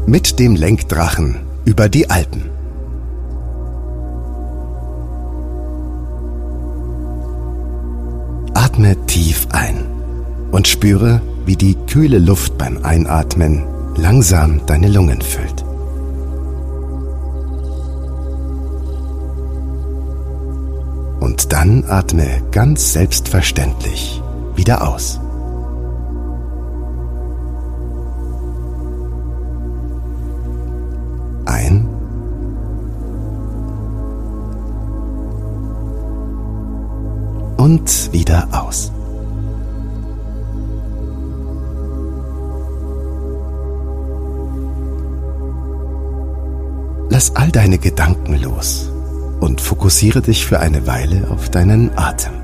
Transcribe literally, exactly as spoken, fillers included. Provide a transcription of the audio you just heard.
Mit dem Lenkdrachen über die Alpen. Atme tief ein und spüre, wie die kühle Luft beim Einatmen langsam deine Lungen füllt. Und dann atme ganz selbstverständlich wieder aus. Ein und wieder aus. Lass all deine Gedanken los und fokussiere dich für eine Weile auf deinen Atem.